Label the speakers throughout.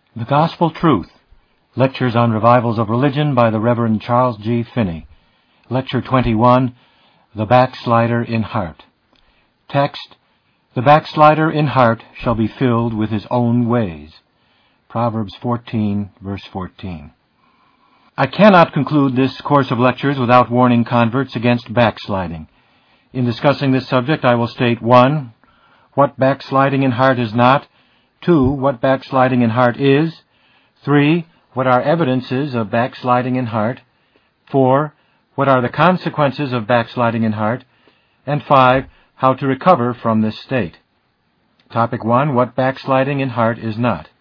Speaker 1: The Gospel Truth. Lectures on Revivals of Religion by the Reverend Charles G. Finney. Lecture 21, The Backslider in Heart. Text, The backslider in heart shall be filled with his own ways. Proverbs 14, verse 14. I cannot conclude this course of lectures without warning converts against backsliding. In discussing this subject, I will state 1, what backsliding in heart is not, 2, what backsliding in heart is, 3, what are evidences of backsliding in heart, 4, what are the consequences of backsliding in heart, and 5, how to recover from this state. Topic 1, what backsliding in heart is not.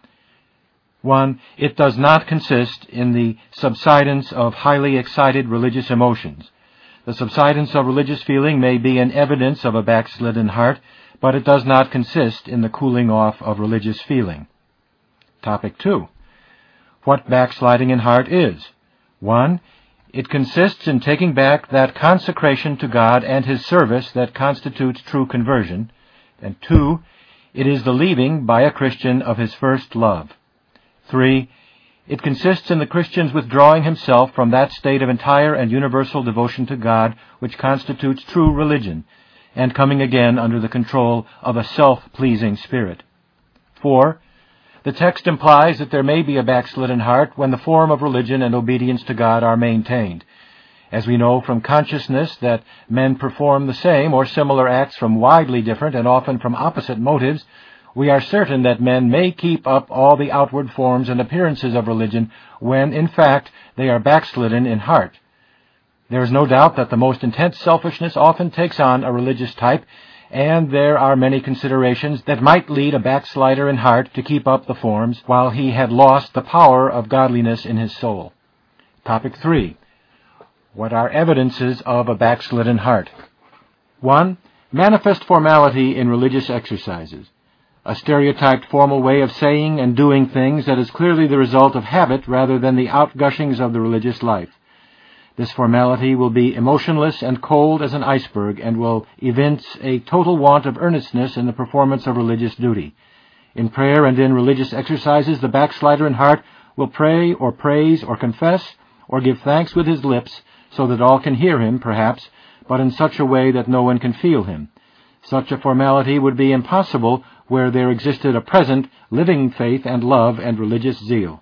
Speaker 1: 1. It does not consist in the subsidence of highly excited religious emotions. The subsidence of religious feeling may be an evidence of a backslidden heart, but it does not consist in the cooling off of religious feeling. Topic 2. What backsliding in heart is. 1. It consists in taking back that consecration to God and His service that constitutes true conversion. And 2. It is the leaving by a Christian of his first love. 3. It consists in the Christian's withdrawing himself from that state of entire and universal devotion to God which constitutes true religion, and coming again under the control of a self-pleasing spirit. 4. The text implies that there may be a backslidden heart when the form of religion and obedience to God are maintained. As we know from consciousness that men perform the same or similar acts from widely different and often from opposite motives, we are certain that men may keep up all the outward forms and appearances of religion when, in fact, they are backslidden in heart. There is no doubt that the most intense selfishness often takes on a religious type, and there are many considerations that might lead a backslider in heart to keep up the forms while he had lost the power of godliness in his soul. Topic 3. What are evidences of a backslidden heart? 1. Manifest formality in religious exercises. A stereotyped formal way of saying and doing things that is clearly the result of habit rather than the outgushings of the religious life. This formality will be emotionless and cold as an iceberg and will evince a total want of earnestness in the performance of religious duty. In prayer and in religious exercises, the backslider in heart will pray or praise or confess or give thanks with his lips so that all can hear him, perhaps, but in such a way that no one can feel him. Such a formality would be impossible where there existed a present, living faith and love and religious zeal.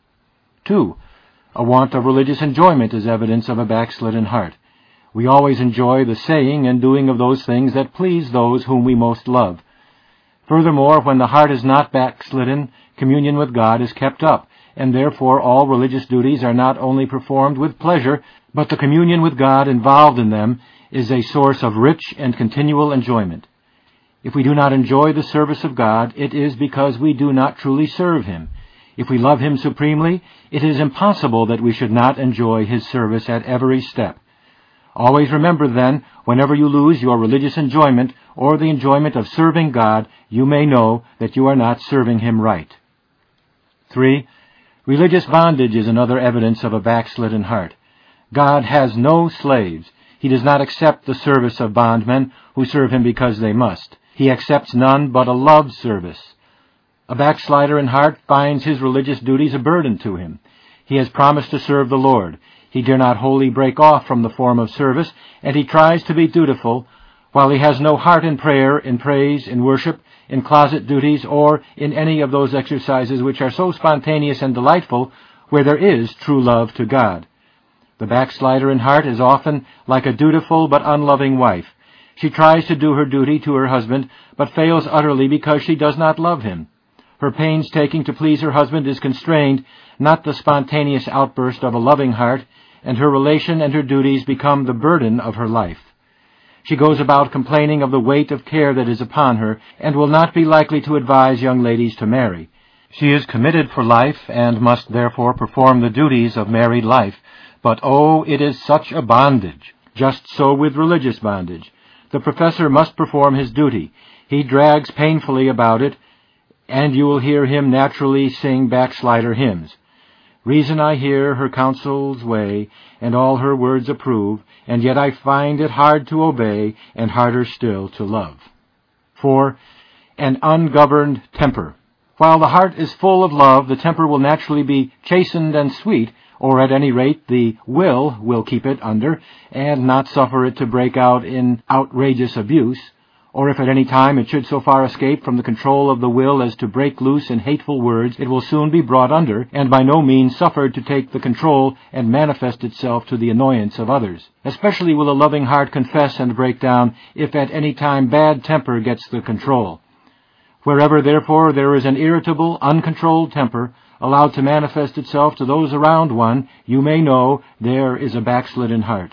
Speaker 1: 2. A want of religious enjoyment is evidence of a backslidden heart. We always enjoy the saying and doing of those things that please those whom we most love. Furthermore, when the heart is not backslidden, communion with God is kept up, and therefore all religious duties are not only performed with pleasure, but the communion with God involved in them is a source of rich and continual enjoyment. If we do not enjoy the service of God, it is because we do not truly serve Him. If we love Him supremely, it is impossible that we should not enjoy His service at every step. Always remember then, whenever you lose your religious enjoyment or the enjoyment of serving God, you may know that you are not serving Him right. 3. Religious bondage is another evidence of a backslidden heart. God has no slaves. He does not accept the service of bondmen who serve Him because they must. He accepts none but a love service. A backslider in heart finds his religious duties a burden to him. He has promised to serve the Lord. He dare not wholly break off from the form of service, and he tries to be dutiful, while he has no heart in prayer, in praise, in worship, in closet duties, or in any of those exercises which are so spontaneous and delightful where there is true love to God. The backslider in heart is often like a dutiful but unloving wife. She tries to do her duty to her husband, but fails utterly because she does not love him. Her painstaking to please her husband is constrained, not the spontaneous outburst of a loving heart, and her relation and her duties become the burden of her life. She goes about complaining of the weight of care that is upon her, and will not be likely to advise young ladies to marry. She is committed for life, and must therefore perform the duties of married life, but oh, it is such a bondage! Just so with religious bondage. The professor must perform his duty. He drags painfully about it, and you will hear him naturally sing backslider hymns. Reason I hear, her counsels weigh, and all her words approve, and yet I find it hard to obey, and harder still to love. 4. An ungoverned temper. While the heart is full of love, the temper will naturally be chastened and sweet, or at any rate the will keep it under, and not suffer it to break out in outrageous abuse. Or if at any time it should so far escape from the control of the will as to break loose in hateful words, it will soon be brought under, and by no means suffered to take the control and manifest itself to the annoyance of others. Especially will a loving heart confess and break down if at any time bad temper gets the control. Wherever, therefore, there is an irritable, uncontrolled temper allowed to manifest itself to those around one, you may know there is a backslidden heart.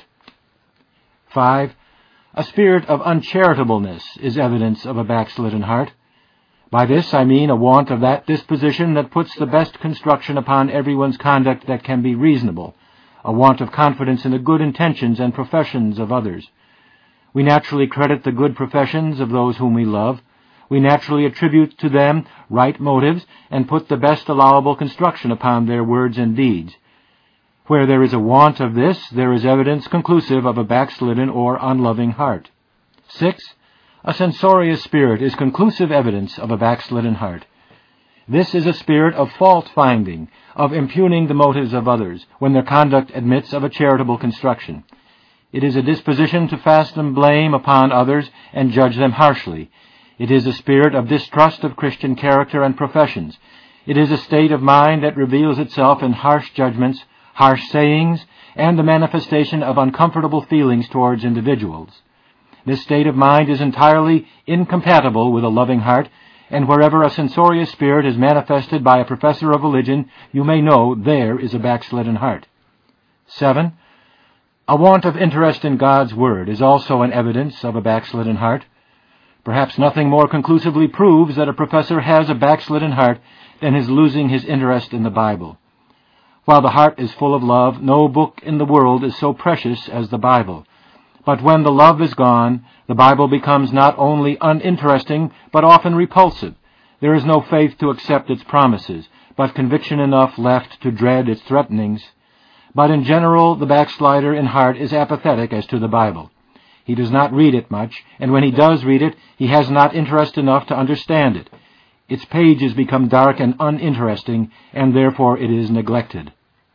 Speaker 1: 5. A spirit of uncharitableness is evidence of a backslidden heart. By this I mean a want of that disposition that puts the best construction upon everyone's conduct that can be reasonable, a want of confidence in the good intentions and professions of others. We naturally credit the good professions of those whom we love. We naturally attribute to them right motives and put the best allowable construction upon their words and deeds. Where there is a want of this, there is evidence conclusive of a backslidden or unloving heart. 6. A censorious spirit is conclusive evidence of a backslidden heart. This is a spirit of fault-finding, of impugning the motives of others, when their conduct admits of a charitable construction. It is a disposition to fasten blame upon others and judge them harshly. It is a spirit of distrust of Christian character and professions. It is a state of mind that reveals itself in harsh judgments, harsh sayings, and the manifestation of uncomfortable feelings towards individuals. This state of mind is entirely incompatible with a loving heart, and wherever a censorious spirit is manifested by a professor of religion, you may know there is a backslidden heart. 7. A want of interest in God's Word is also an evidence of a backslidden heart. Perhaps nothing more conclusively proves that a professor has a backslidden heart than his losing his interest in the Bible. While the heart is full of love, no book in the world is so precious as the Bible. But when the love is gone, the Bible becomes not only uninteresting, but often repulsive. There is no faith to accept its promises, but conviction enough left to dread its threatenings. But in general, the backslider in heart is apathetic as to the Bible. He does not read it much, and when he does read it, he has not interest enough to understand it. Its pages become dark and uninteresting, and therefore it is neglected.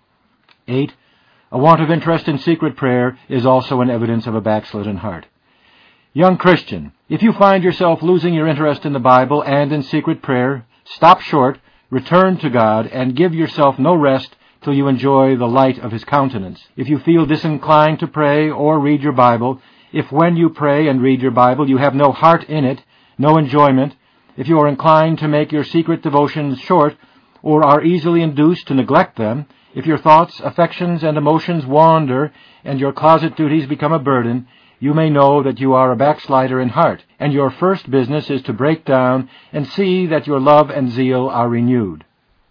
Speaker 1: 8. A want of interest in secret prayer is also an evidence of a backslidden heart. Young Christian, if you find yourself losing your interest in the Bible and in secret prayer, stop short, return to God, and give yourself no rest till you enjoy the light of His countenance. If you feel disinclined to pray or read your Bible, if when you pray and read your Bible you have no heart in it, no enjoyment, if you are inclined to make your secret devotions short, or are easily induced to neglect them, if your thoughts, affections, and emotions wander, and your closet duties become a burden, you may know that you are a backslider in heart, and your first business is to break down and see that your love and zeal are renewed.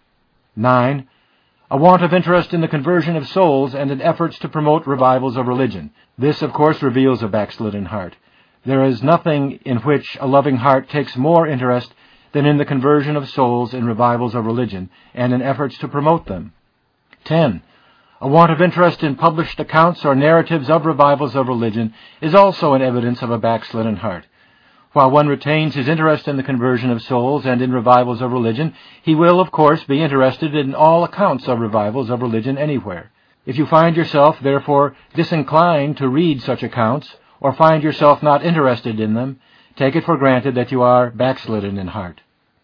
Speaker 1: 9. A want of interest in the conversion of souls and in efforts to promote revivals of religion. This, of course, reveals a backslidden heart. There is nothing in which a loving heart takes more interest than in the conversion of souls in revivals of religion and in efforts to promote them. 10. A want of interest in published accounts or narratives of revivals of religion is also an evidence of a backslidden heart. While one retains his interest in the conversion of souls and in revivals of religion, he will, of course, be interested in all accounts of revivals of religion anywhere. If you find yourself, therefore, disinclined to read such accounts, or find yourself not interested in them, take it for granted that you are backslidden in heart.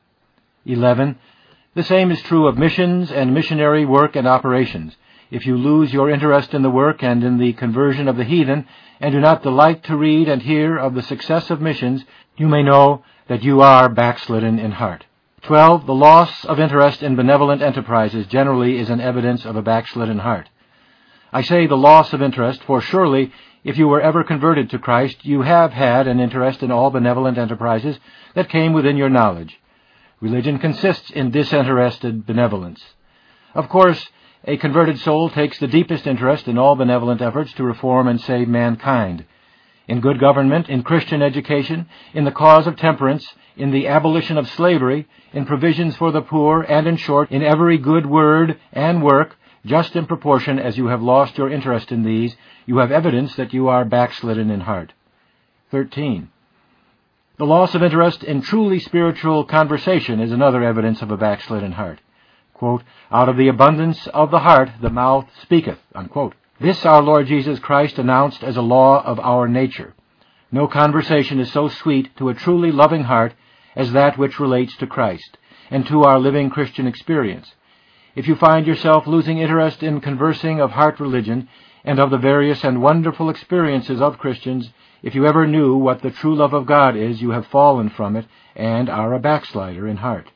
Speaker 1: 11. The same is true of missions and missionary work and operations. If you lose your interest in the work and in the conversion of the heathen, and do not delight to read and hear of the success of missions, you may know that you are backslidden in heart. 12. The loss of interest in benevolent enterprises generally is an evidence of a backslidden heart. I say the loss of interest, for surely, if you were ever converted to Christ, you have had an interest in all benevolent enterprises that came within your knowledge. Religion consists in disinterested benevolence. Of course, a converted soul takes the deepest interest in all benevolent efforts to reform and save mankind. In good government, in Christian education, in the cause of temperance, in the abolition of slavery, in provisions for the poor, and in short, in every good word and work, just in proportion as you have lost your interest in these, you have evidence that you are backslidden in heart. 13. The loss of interest in truly spiritual conversation is another evidence of a backslidden heart. Quote, "Out of the abundance of the heart the mouth speaketh," unquote. This our Lord Jesus Christ announced as a law of our nature. No conversation is so sweet to a truly loving heart as that which relates to Christ and to our living Christian experience. If you find yourself losing interest in conversing of heart religion and of the various and wonderful experiences of Christians, if you ever knew what the true love of God is, you have fallen from it and are a backslider in heart.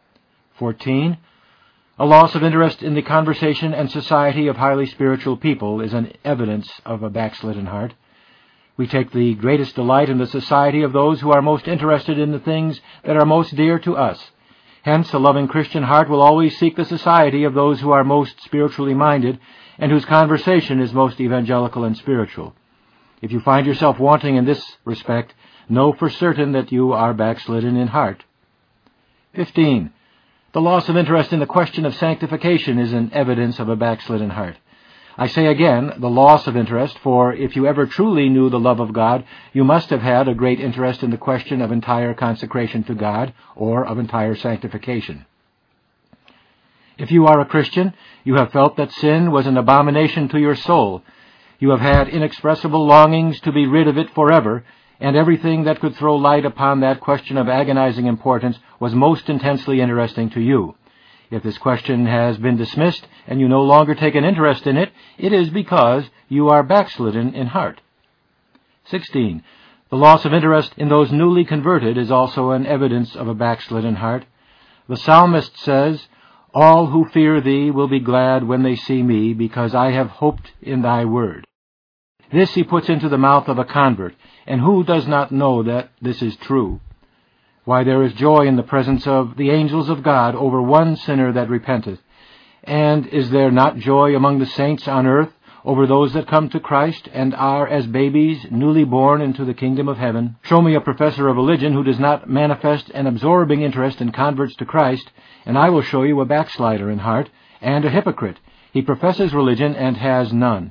Speaker 1: 14. A loss of interest in the conversation and society of highly spiritual people is an evidence of a backslidden heart. We take the greatest delight in the society of those who are most interested in the things that are most dear to us. Hence, a loving Christian heart will always seek the society of those who are most spiritually minded and whose conversation is most evangelical and spiritual. If you find yourself wanting in this respect, know for certain that you are backslidden in heart. 15. The loss of interest in the question of sanctification is an evidence of a backslidden heart. I say again, the loss of interest, for if you ever truly knew the love of God, you must have had a great interest in the question of entire consecration to God, or of entire sanctification. If you are a Christian, you have felt that sin was an abomination to your soul. You have had inexpressible longings to be rid of it forever, and everything that could throw light upon that question of agonizing importance was most intensely interesting to you. If this question has been dismissed and you no longer take an interest in it, it is because you are backslidden in heart. 16. The loss of interest in those newly converted is also an evidence of a backslidden heart. The psalmist says, "All who fear thee will be glad when they see me, because I have hoped in thy word." This he puts into the mouth of a convert, and who does not know that this is true? Why, there is joy in the presence of the angels of God over one sinner that repenteth. And is there not joy among the saints on earth over those that come to Christ and are as babies newly born into the kingdom of heaven? Show me a professor of religion who does not manifest an absorbing interest in converts to Christ, and I will show you a backslider in heart and a hypocrite. He professes religion and has none.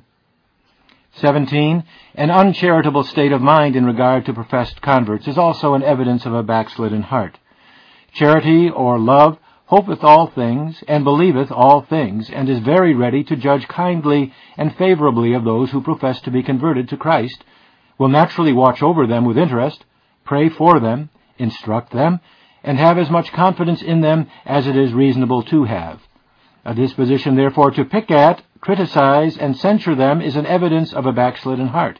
Speaker 1: 17. An uncharitable state of mind in regard to professed converts is also an evidence of a backslidden heart. Charity, or love, hopeth all things, and believeth all things, and is very ready to judge kindly and favorably of those who profess to be converted to Christ, will naturally watch over them with interest, pray for them, instruct them, and have as much confidence in them as it is reasonable to have. A disposition, therefore, to pick at, criticize, and censure them is an evidence of a backslidden heart.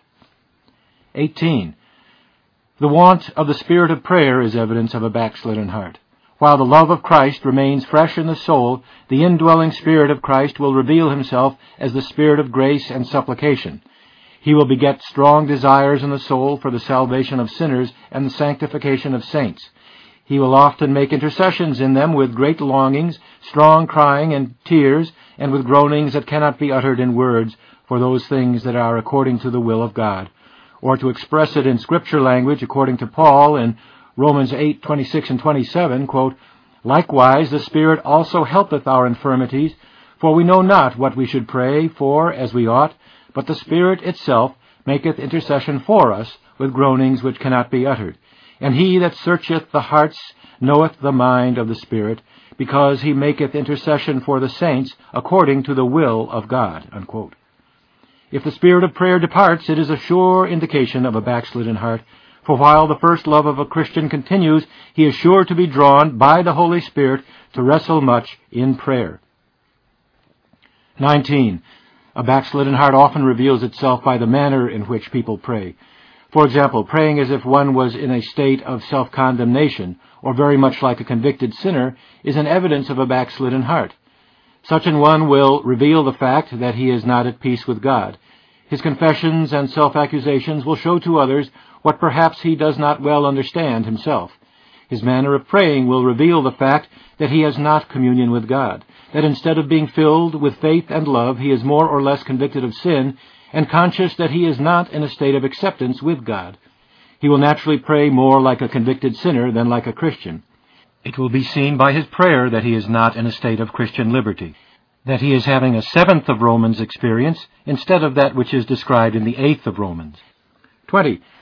Speaker 1: 18. The want of the spirit of prayer is evidence of a backslidden heart. While the love of Christ remains fresh in the soul, the indwelling Spirit of Christ will reveal himself as the Spirit of grace and supplication. He will beget strong desires in the soul for the salvation of sinners and the sanctification of saints. He will often make intercessions in them with great longings, strong crying and tears, and with groanings that cannot be uttered in words for those things that are according to the will of God. Or to express it in Scripture language, according to Paul in Romans 8:26 and 27, quote, "Likewise the Spirit also helpeth our infirmities, for we know not what we should pray for as we ought, but the Spirit itself maketh intercession for us with groanings which cannot be uttered. And he that searcheth the hearts knoweth the mind of the Spirit, because he maketh intercession for the saints according to the will of God." Unquote. If the spirit of prayer departs, it is a sure indication of a backslidden heart, for while the first love of a Christian continues, he is sure to be drawn by the Holy Spirit to wrestle much in prayer. 19. A backslidden heart often reveals itself by the manner in which people pray. For example, praying as if one was in a state of self-condemnation, or very much like a convicted sinner, is an evidence of a backslidden heart. Such an one will reveal the fact that he is not at peace with God. His confessions and self-accusations will show to others what perhaps he does not well understand himself. His manner of praying will reveal the fact that he has not communion with God, that instead of being filled with faith and love, he is more or less convicted of sin and conscious that he is not in a state of acceptance with God. He will naturally pray more like a convicted sinner than like a Christian. It will be seen by his prayer that he is not in a state of Christian liberty, that he is having a 7th of Romans experience instead of that which is described in the 8th of Romans. 20.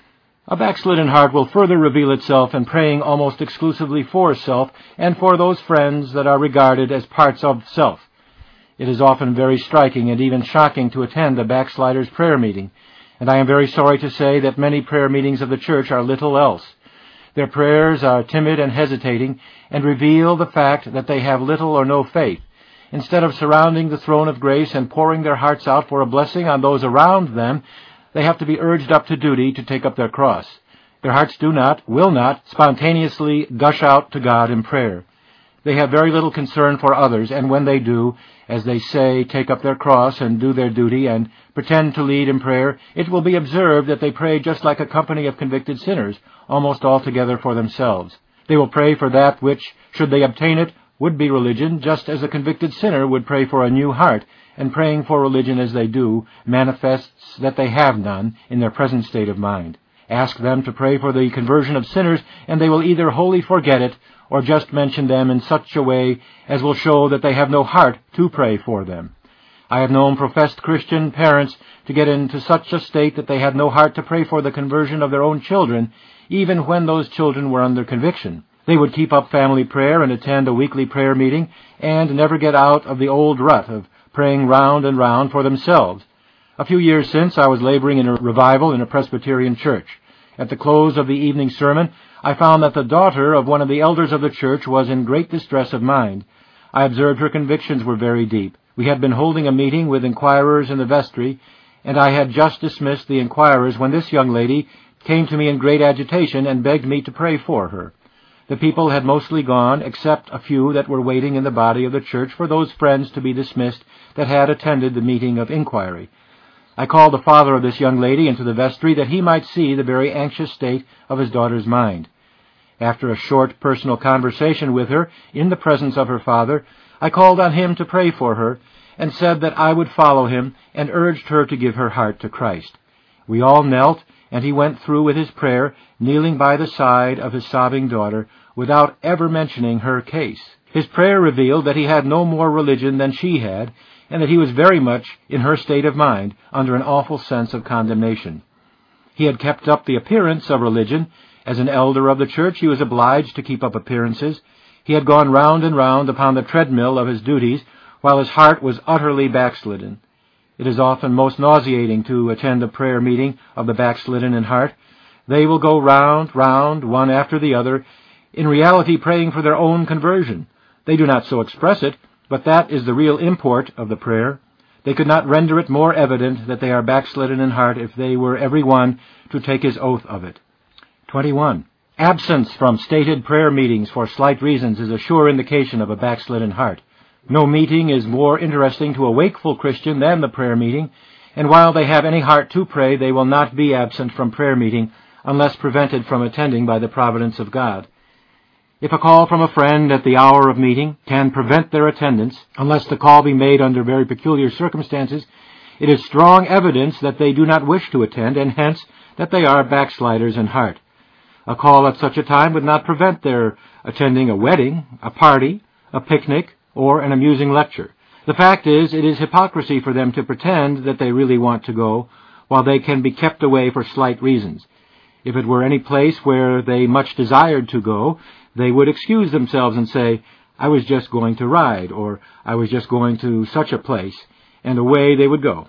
Speaker 1: A backslidden heart will further reveal itself in praying almost exclusively for self and for those friends that are regarded as parts of self. It is often very striking and even shocking to attend a backslider's prayer meeting, and I am very sorry to say that many prayer meetings of the church are little else. Their prayers are timid and hesitating and reveal the fact that they have little or no faith. Instead of surrounding the throne of grace and pouring their hearts out for a blessing on those around them, they have to be urged up to duty to take up their cross. Their hearts will not, spontaneously gush out to God in prayer. They have very little concern for others, and when they do, as they say, take up their cross and do their duty and pretend to lead in prayer, it will be observed that they pray just like a company of convicted sinners, almost altogether for themselves. They will pray for that which, should they obtain it, would be religion, just as a convicted sinner would pray for a new heart, and praying for religion as they do manifests that they have none in their present state of mind. Ask them to pray for the conversion of sinners, and they will either wholly forget it or just mention them in such a way as will show that they have no heart to pray for them. I have known professed Christian parents to get into such a state that they had no heart to pray for the conversion of their own children, even when those children were under conviction. They would keep up family prayer and attend a weekly prayer meeting, and never get out of the old rut of praying round and round for themselves. A few years since, I was laboring in a revival in a Presbyterian church. At the close of the evening sermon, I found that the daughter of one of the elders of the church was in great distress of mind. I observed her convictions were very deep. We had been holding a meeting with inquirers in the vestry, and I had just dismissed the inquirers when this young lady came to me in great agitation and begged me to pray for her. The people had mostly gone, except a few that were waiting in the body of the church for those friends to be dismissed that had attended the meeting of inquiry. I called the father of this young lady into the vestry that he might see the very anxious state of his daughter's mind. After a short personal conversation with her in the presence of her father, I called on him to pray for her, and said that I would follow him, and urged her to give her heart to Christ. We all knelt, and he went through with his prayer, kneeling by the side of his sobbing daughter, without ever mentioning her case. His prayer revealed that he had no more religion than she had, and that he was very much in her state of mind, under an awful sense of condemnation. He had kept up the appearance of religion. As an elder of the church, he was obliged to keep up appearances. He had gone round and round upon the treadmill of his duties, while his heart was utterly backslidden. It is often most nauseating to attend a prayer meeting of the backslidden in heart. They will go round, one after the other, in reality praying for their own conversion. They do not so express it, but that is the real import of the prayer. They could not render it more evident that they are backslidden in heart if they were every one to take his oath of it. 21. Absence from stated prayer meetings for slight reasons is a sure indication of a backslidden heart. No meeting is more interesting to a wakeful Christian than the prayer meeting, and while they have any heart to pray, they will not be absent from prayer meeting unless prevented from attending by the providence of God. If a call from a friend at the hour of meeting can prevent their attendance, unless the call be made under very peculiar circumstances, it is strong evidence that they do not wish to attend, and hence that they are backsliders in heart. A call at such a time would not prevent their attending a wedding, a party, a picnic, or an amusing lecture. The fact is, it is hypocrisy for them to pretend that they really want to go, while they can be kept away for slight reasons. If it were any place where they much desired to go, they would excuse themselves and say, "I was just going to ride," or "I was just going to such a place," and away they would go.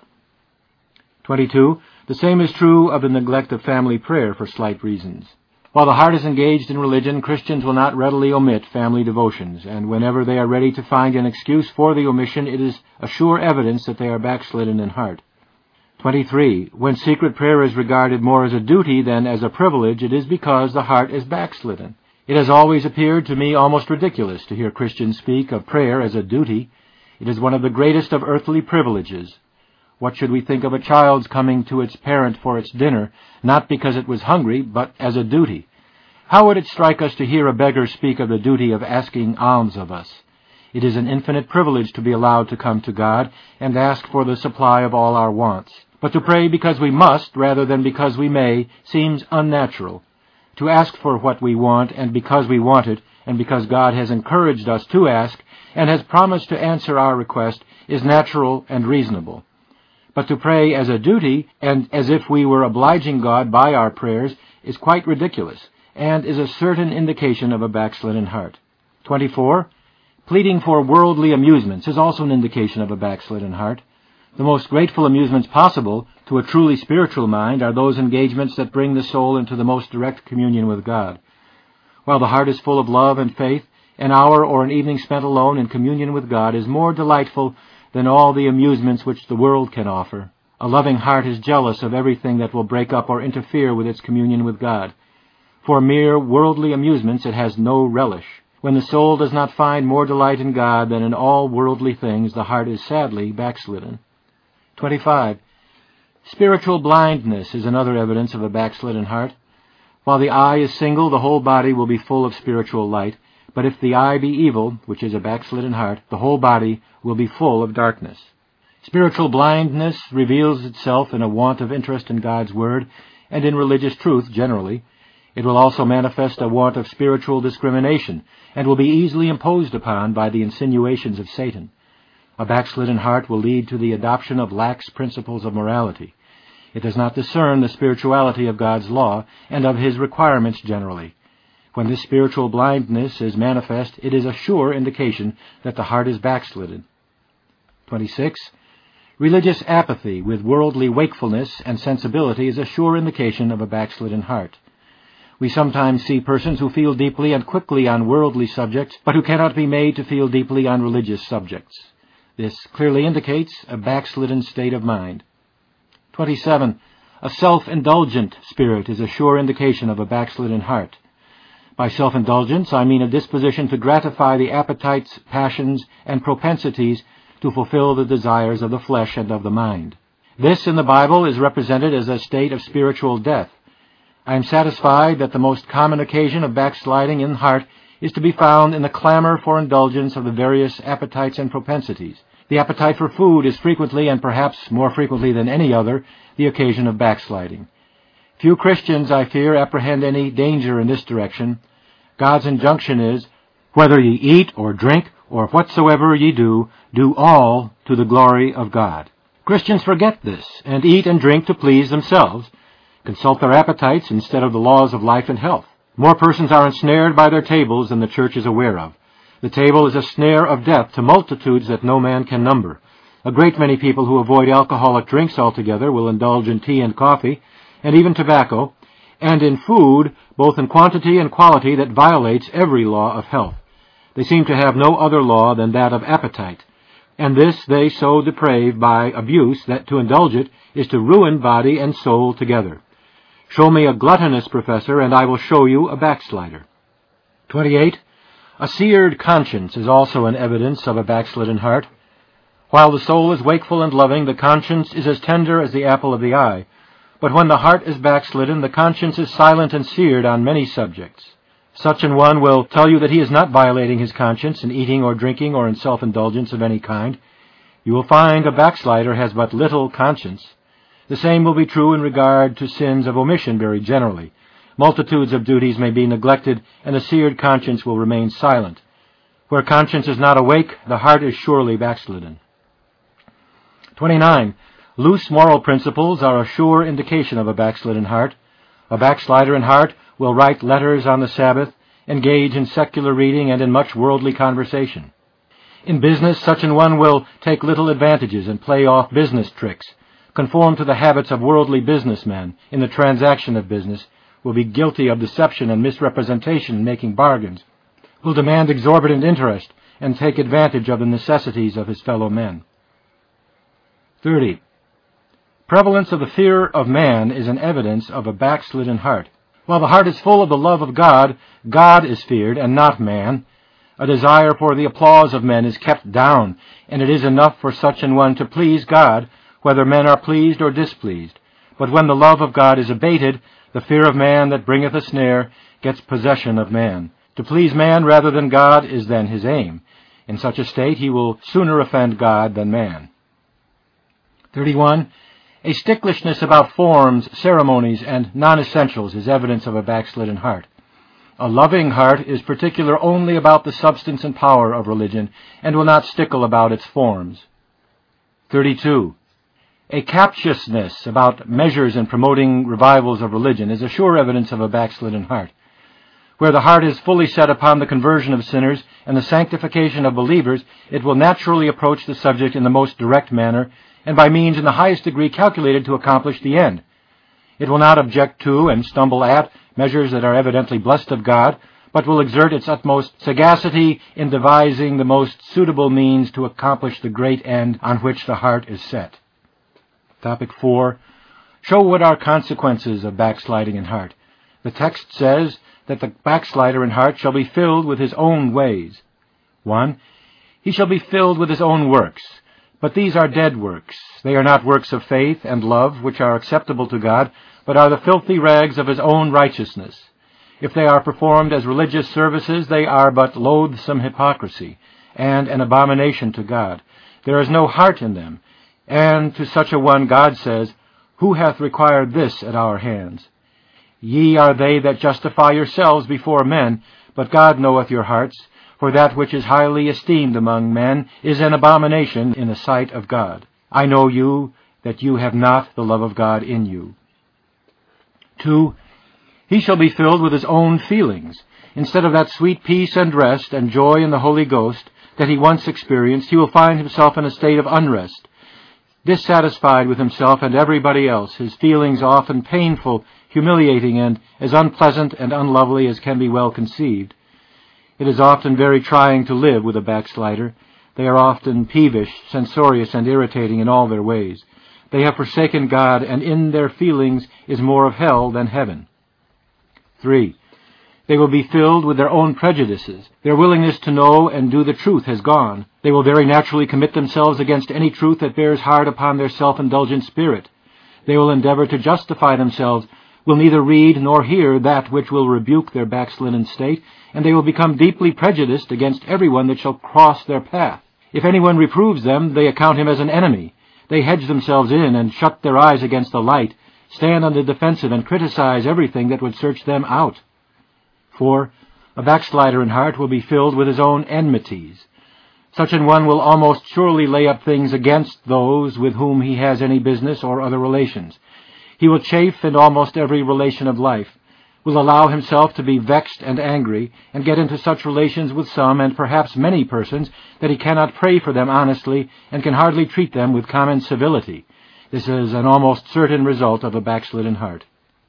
Speaker 1: 22. The same is true of the neglect of family prayer for slight reasons. While the heart is engaged in religion, Christians will not readily omit family devotions, and whenever they are ready to find an excuse for the omission, it is a sure evidence that they are backslidden in heart. 23. When secret prayer is regarded more as a duty than as a privilege, it is because the heart is backslidden. It has always appeared to me almost ridiculous to hear Christians speak of prayer as a duty. It is one of the greatest of earthly privileges. What should we think of a child's coming to its parent for its dinner, not because it was hungry, but as a duty? How would it strike us to hear a beggar speak of the duty of asking alms of us? It is an infinite privilege to be allowed to come to God and ask for the supply of all our wants. But to pray because we must, rather than because we may, seems unnatural. To ask for what we want, and because we want it, and because God has encouraged us to ask, and has promised to answer our request, is natural and reasonable. But to pray as a duty, and as if we were obliging God by our prayers, is quite ridiculous, and is a certain indication of a backslidden heart. 24. Pleading for worldly amusements is also an indication of a backslidden heart. The most grateful amusements possible to a truly spiritual mind are those engagements that bring the soul into the most direct communion with God. While the heart is full of love and faith, an hour or an evening spent alone in communion with God is more delightful than all the amusements which the world can offer. A loving heart is jealous of everything that will break up or interfere with its communion with God. For mere worldly amusements it has no relish. When the soul does not find more delight in God than in all worldly things, the heart is sadly backslidden. 25. Spiritual blindness is another evidence of a backslidden heart. While the eye is single, the whole body will be full of spiritual light. But if the eye be evil, which is a backslidden heart, the whole body will be full of darkness. Spiritual blindness reveals itself in a want of interest in God's Word and in religious truth generally. It will also manifest a want of spiritual discrimination and will be easily imposed upon by the insinuations of Satan. A backslidden heart will lead to the adoption of lax principles of morality. It does not discern the spirituality of God's law and of His requirements generally. When this spiritual blindness is manifest, it is a sure indication that the heart is backslidden. 26. Religious apathy with worldly wakefulness and sensibility is a sure indication of a backslidden heart. We sometimes see persons who feel deeply and quickly on worldly subjects, but who cannot be made to feel deeply on religious subjects. This clearly indicates a backslidden state of mind. 27. A self-indulgent spirit is a sure indication of a backslidden heart. By self-indulgence, I mean a disposition to gratify the appetites, passions, and propensities to fulfill the desires of the flesh and of the mind. This, in the Bible, is represented as a state of spiritual death. I am satisfied that the most common occasion of backsliding in heart is to be found in the clamor for indulgence of the various appetites and propensities. The appetite for food is frequently, and perhaps more frequently than any other, the occasion of backsliding. Few Christians, I fear, apprehend any danger in this direction. God's injunction is, "Whether ye eat or drink, or whatsoever ye do, do all to the glory of God." Christians forget this, and eat and drink to please themselves, consult their appetites instead of the laws of life and health. More persons are ensnared by their tables than the church is aware of. The table is a snare of death to multitudes that no man can number. A great many people who avoid alcoholic drinks altogether will indulge in tea and coffee, and even tobacco, and in food, both in quantity and quality, that violates every law of health. They seem to have no other law than that of appetite, and this they so deprave by abuse that to indulge it is to ruin body and soul together. Show me a gluttonous professor, and I will show you a backslider. 28. A seared conscience is also an evidence of a backslidden heart. While the soul is wakeful and loving, the conscience is as tender as the apple of the eye. But when the heart is backslidden, the conscience is silent and seared on many subjects. Such an one will tell you that he is not violating his conscience in eating or drinking or in self-indulgence of any kind. You will find a backslider has but little conscience. The same will be true in regard to sins of omission very generally. Multitudes of duties may be neglected, and a seared conscience will remain silent. Where conscience is not awake, the heart is surely backslidden. 29. Loose moral principles are a sure indication of a backslidden heart. A backslider in heart will write letters on the Sabbath, engage in secular reading, and in much worldly conversation. In business, such an one will take little advantages and play off business tricks, conform to the habits of worldly businessmen in the transaction of business, will be guilty of deception and misrepresentation in making bargains, will demand exorbitant interest, and take advantage of the necessities of his fellow men. 30. Prevalence of the fear of man is an evidence of a backslidden heart. While the heart is full of the love of God, God is feared and not man. A desire for the applause of men is kept down, and it is enough for such an one to please God, whether men are pleased or displeased. But when the love of God is abated, the fear of man that bringeth a snare gets possession of man. To please man rather than God is then his aim. In such a state he will sooner offend God than man. 31. A sticklishness about forms, ceremonies, and non-essentials is evidence of a backslidden heart. A loving heart is particular only about the substance and power of religion, and will not stickle about its forms. 32. A captiousness about measures in promoting revivals of religion is a sure evidence of a backslidden heart. Where the heart is fully set upon the conversion of sinners and the sanctification of believers, it will naturally approach the subject in the most direct manner and by means in the highest degree calculated to accomplish the end. It will not object to and stumble at measures that are evidently blessed of God, but will exert its utmost sagacity in devising the most suitable means to accomplish the great end on which the heart is set. Topic 4. Show what are consequences of backsliding in heart. The text says that the backslider in heart shall be filled with his own ways. 1. He shall be filled with his own works. But these are dead works. They are not works of faith and love, which are acceptable to God, but are the filthy rags of his own righteousness. If they are performed as religious services, they are but loathsome hypocrisy, and an abomination to God. There is no heart in them. And to such a one God says, Who hath required this at our hands? Ye are they that justify yourselves before men, but God knoweth your hearts, for that which is highly esteemed among men is an abomination in the sight of God. I know you, that you have not the love of God in you. 2. He shall be filled with his own feelings. Instead of that sweet peace and rest and joy in the Holy Ghost that he once experienced, he will find himself in a state of unrest. Dissatisfied with himself and everybody else, his feelings often painful, humiliating, and as unpleasant and unlovely as can be well conceived. It is often very trying to live with a backslider. They are often peevish, censorious, and irritating in all their ways. They have forsaken God, and in their feelings is more of hell than heaven. 3. They will be filled with their own prejudices. Their willingness to know and do the truth has gone. They will very naturally commit themselves against any truth that bears hard upon their self-indulgent spirit. They will endeavor to justify themselves, will neither read nor hear that which will rebuke their backslidden state, and they will become deeply prejudiced against everyone that shall cross their path. If anyone reproves them, they account him as an enemy. They hedge themselves in and shut their eyes against the light, stand on the defensive and criticize everything that would search them out. 4. A backslider in heart will be filled with his own enmities. Such an one will almost surely lay up things against those with whom he has any business or other relations. He will chafe in almost every relation of life, will allow himself to be vexed and angry, and get into such relations with some and perhaps many persons that he cannot pray for them honestly and can hardly treat them with common civility. This is an almost certain result of a backslidden heart.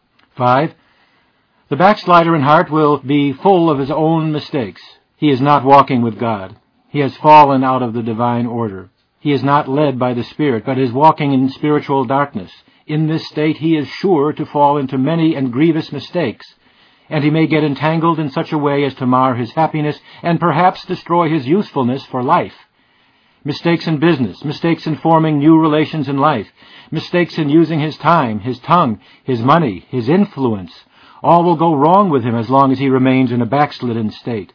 Speaker 1: 5. The backslider in heart will be full of his own mistakes. He is not walking with God. He has fallen out of the divine order. He is not led by the Spirit, but is walking in spiritual darkness. In this state he is sure to fall into many and grievous mistakes, and he may get entangled in such a way as to mar his happiness and perhaps destroy his usefulness for life. Mistakes in business, mistakes in forming new relations in life, mistakes in using his time, his tongue, his money, his influence, all will go wrong with him as long as he remains in a backslidden state.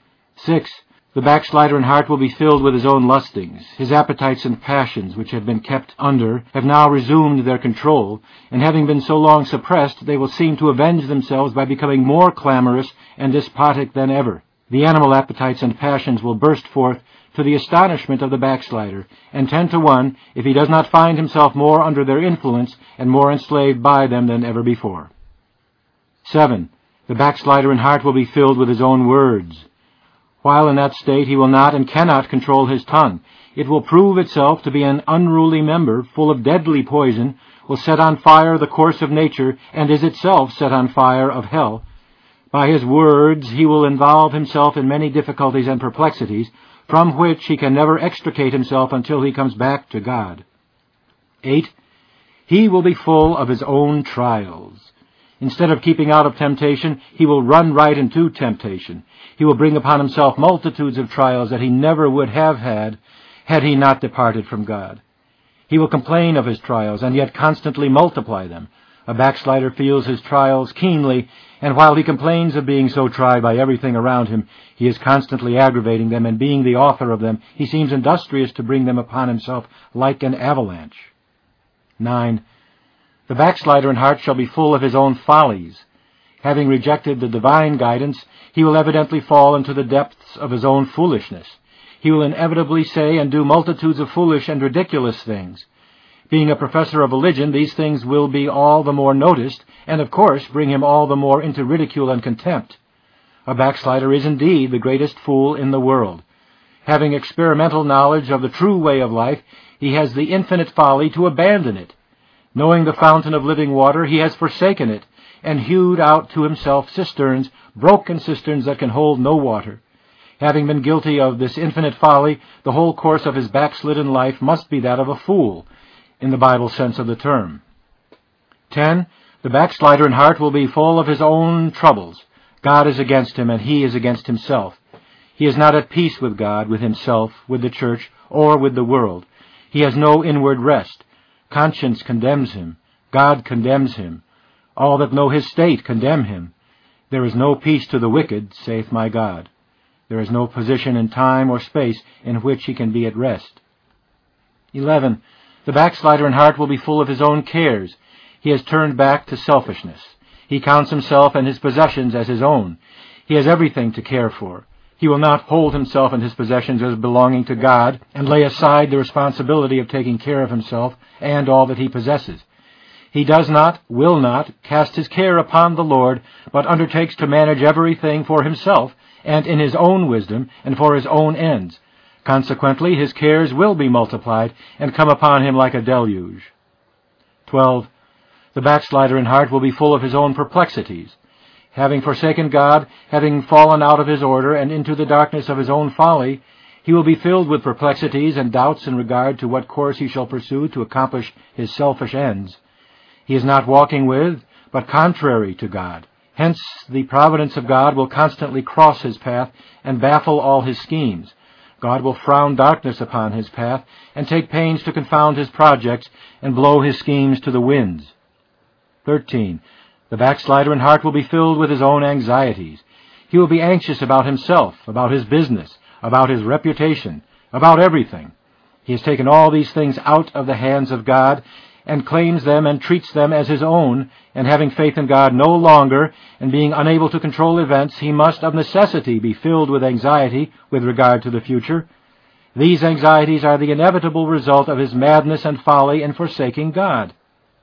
Speaker 1: 6. The backslider in heart will be filled with his own lustings. His appetites and passions, which have been kept under, have now resumed their control, and having been so long suppressed, they will seem to avenge themselves by becoming more clamorous and despotic than ever. The animal appetites and passions will burst forth to the astonishment of the backslider, and 10 to 1, if he does not find himself more under their influence and more enslaved by them than ever before. 7. The backslider in heart will be filled with his own words. While in that state he will not and cannot control his tongue. It will prove itself to be an unruly member, full of deadly poison, will set on fire the course of nature, and is itself set on fire of hell. By his words he will involve himself in many difficulties and perplexities, from which he can never extricate himself until he comes back to God. 8. He will be full of his own trials. Instead of keeping out of temptation, he will run right into temptation. He will bring upon himself multitudes of trials that he never would have had he not departed from God. He will complain of his trials and yet constantly multiply them. A backslider feels his trials keenly, and while he complains of being so tried by everything around him, he is constantly aggravating them, and being the author of them, he seems industrious to bring them upon himself like an avalanche. 9. The backslider in heart shall be full of his own follies. Having rejected the divine guidance, he will evidently fall into the depths of his own foolishness. He will inevitably say and do multitudes of foolish and ridiculous things. Being a professor of religion, these things will be all the more noticed, and of course bring him all the more into ridicule and contempt. A backslider is indeed the greatest fool in the world. Having experimental knowledge of the true way of life, he has the infinite folly to abandon it. Knowing the fountain of living water, he has forsaken it, and hewed out to himself cisterns, broken cisterns that can hold no water. Having been guilty of this infinite folly, the whole course of his backslidden life must be that of a fool, in the Bible sense of the term. 10. The backslider in heart will be full of his own troubles. God is against him, and he is against himself. He is not at peace with God, with himself, with the church, or with the world. He has no inward rest. Conscience condemns him. God condemns him. All that know his state condemn him. There is no peace to the wicked, saith my God. There is no position in time or space in which he can be at rest. 11. The backslider in heart will be full of his own cares. He has turned back to selfishness. He counts himself and his possessions as his own. He has everything to care for. He will not hold himself and his possessions as belonging to God and lay aside the responsibility of taking care of himself and all that he possesses. He does not, will not, cast his care upon the Lord, but undertakes to manage everything for himself and in his own wisdom and for his own ends. Consequently, his cares will be multiplied and come upon him like a deluge. 12. The backslider in heart will be full of his own perplexities. Having forsaken God, having fallen out of his order and into the darkness of his own folly, he will be filled with perplexities and doubts in regard to what course he shall pursue to accomplish his selfish ends. He is not walking with, but contrary to God. Hence, the providence of God will constantly cross his path and baffle all his schemes. God will frown darkness upon his path and take pains to confound his projects and blow his schemes to the winds. 13. The backslider in heart will be filled with his own anxieties. He will be anxious about himself, about his business, about his reputation, about everything. He has taken all these things out of the hands of God and claims them and treats them as his own, and having faith in God no longer, and being unable to control events, he must of necessity be filled with anxiety with regard to the future. These anxieties are the inevitable result of his madness and folly in forsaking God.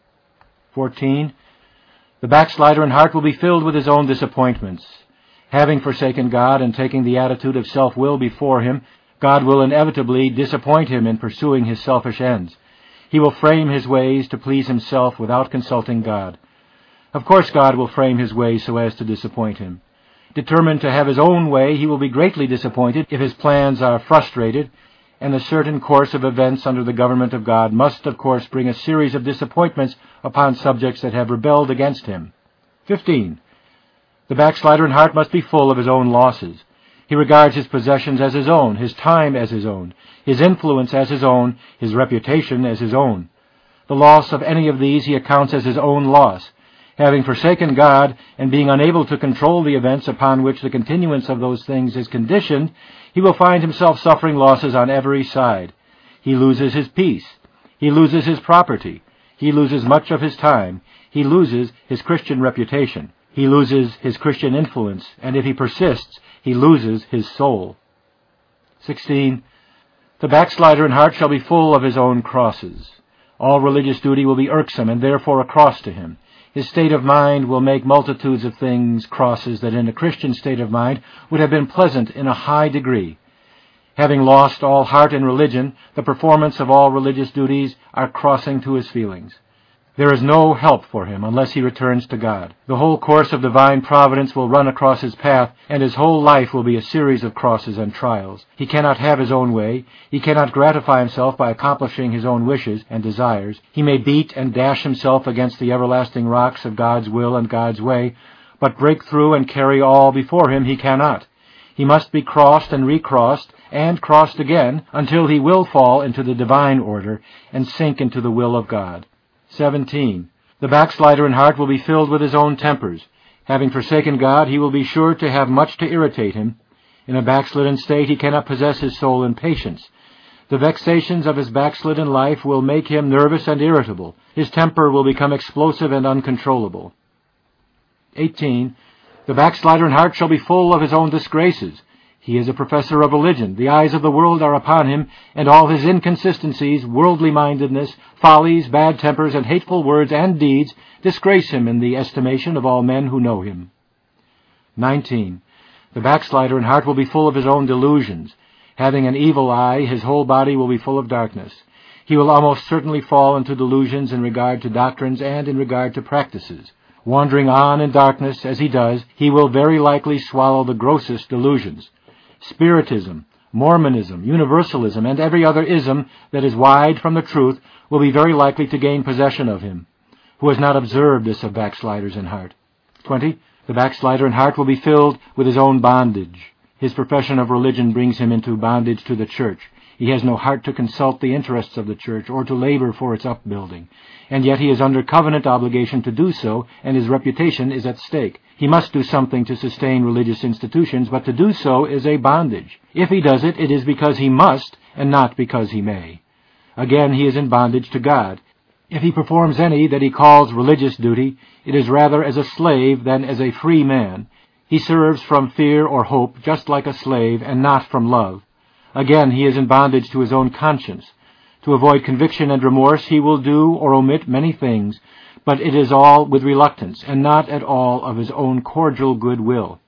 Speaker 1: 14. The backslider in heart will be filled with his own disappointments. Having forsaken God and taking the attitude of self-will before him, God will inevitably disappoint him in pursuing his selfish ends. He will frame his ways to please himself without consulting God. Of course God will frame his ways so as to disappoint him. Determined to have his own way, he will be greatly disappointed if his plans are frustrated, and a certain course of events under the government of God must, of course, bring a series of disappointments upon subjects that have rebelled against him. 15. The backslider in heart must be full of his own losses. He regards his possessions as his own, his time as his own, his influence as his own, his reputation as his own. The loss of any of these he accounts as his own loss. Having forsaken God, and being unable to control the events upon which the continuance of those things is conditioned, he will find himself suffering losses on every side. He loses his peace. He loses his property. He loses much of his time. He loses his Christian reputation. He loses his Christian influence, and if he persists, he loses his soul. 16. The backslider in heart shall be full of his own crosses. All religious duty will be irksome and therefore a cross to him. His state of mind will make multitudes of things crosses that in a Christian state of mind would have been pleasant in a high degree. Having lost all heart in religion, the performance of all religious duties are crossing to his feelings. There is no help for him unless he returns to God. The whole course of divine providence will run across his path, and his whole life will be a series of crosses and trials. He cannot have his own way. He cannot gratify himself by accomplishing his own wishes and desires. He may beat and dash himself against the everlasting rocks of God's will and God's way, but break through and carry all before him he cannot. He must be crossed and recrossed and crossed again until he will fall into the divine order and sink into the will of God. 17. The backslider in heart will be filled with his own tempers. Having forsaken God, he will be sure to have much to irritate him. In a backslidden state, he cannot possess his soul in patience. The vexations of his backslidden life will make him nervous and irritable. His temper will become explosive and uncontrollable. 18. The backslider in heart shall be full of his own disgraces. He is a professor of religion. The eyes of the world are upon him, and all his inconsistencies, worldly-mindedness, follies, bad tempers, and hateful words and deeds disgrace him in the estimation of all men who know him. 19. The backslider in heart will be full of his own delusions. Having an evil eye, his whole body will be full of darkness. He will almost certainly fall into delusions in regard to doctrines and in regard to practices. Wandering on in darkness as he does, he will very likely swallow the grossest delusions. Spiritism, Mormonism, Universalism, and every other ism that is wide from the truth will be very likely to gain possession of him. Who has not observed this of backsliders in heart? 20. The backslider in heart will be filled with his own bondage. His profession of religion brings him into bondage to the church. He has no heart to consult the interests of the church or to labor for its upbuilding. And yet he is under covenant obligation to do so, and his reputation is at stake. He must do something to sustain religious institutions, but to do so is a bondage. If he does it, it is because he must, and not because he may. Again, he is in bondage to God. If he performs any that he calls religious duty, it is rather as a slave than as a free man. He serves from fear or hope, just like a slave, and not from love. Again, he is in bondage to his own conscience. To avoid conviction and remorse, he will do or omit many things, but it is all with reluctance, and not at all of his own cordial good will.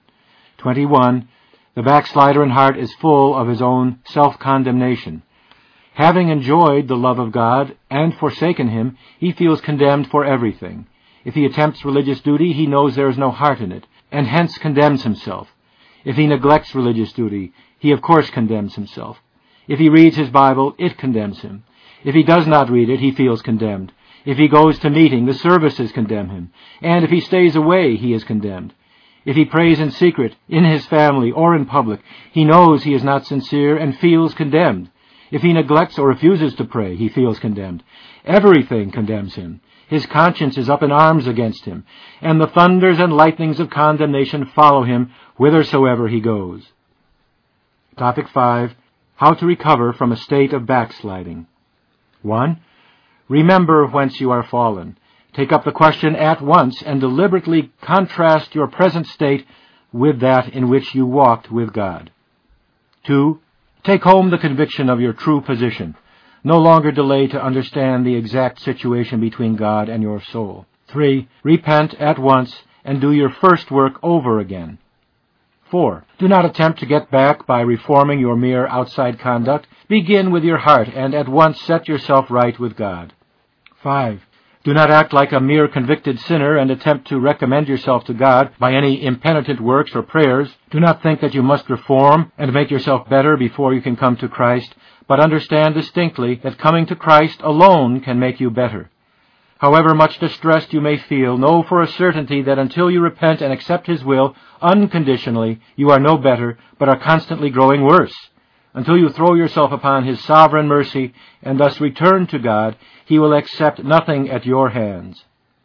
Speaker 1: 21. The backslider in heart is full of his own self-condemnation. Having enjoyed the love of God and forsaken him, he feels condemned for everything. If he attempts religious duty, he knows there is no heart in it, and hence condemns himself. If he neglects religious duty, he of course condemns himself. If he reads his Bible, it condemns him. If he does not read it, he feels condemned. If he goes to meeting, the services condemn him. And if he stays away, he is condemned. If he prays in secret, in his family, or in public, he knows he is not sincere and feels condemned. If he neglects or refuses to pray, he feels condemned. Everything condemns him. His conscience is up in arms against him, and the thunders and lightnings of condemnation follow him whithersoever he goes. Topic 5. How to recover from a state of backsliding. 1. Remember whence you are fallen. Take up the question at once and deliberately contrast your present state with that in which you walked with God. 2. Take home the conviction of your true position. No longer delay to understand the exact situation between God and your soul. 3. Repent at once and do your first work over again. 4. Do not attempt to get back by reforming your mere outside conduct. Begin with your heart and at once set yourself right with God. 5. Do not act like a mere convicted sinner and attempt to recommend yourself to God by any impenitent works or prayers. Do not think that you must reform and make yourself better before you can come to Christ, but understand distinctly that coming to Christ alone can make you better. However much distressed you may feel, know for a certainty that until you repent and accept His will unconditionally, you are no better, but are constantly growing worse. Until you throw yourself upon His sovereign mercy and thus return to God, He will accept nothing at your hands.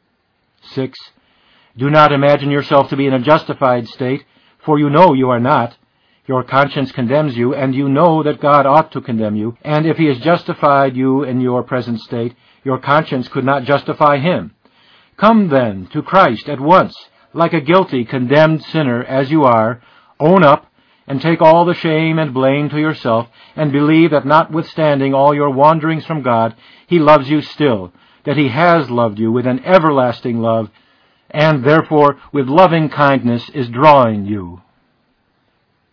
Speaker 1: 6. Do not imagine yourself to be in a justified state, for you know you are not. Your conscience condemns you, and you know that God ought to condemn you, and if He has justified you in your present state, your conscience could not justify Him. Come then to Christ at once, like a guilty, condemned sinner as you are, own up, and take all the shame and blame to yourself, and believe that notwithstanding all your wanderings from God, He loves you still, that He has loved you with an everlasting love, and therefore with loving kindness is drawing you.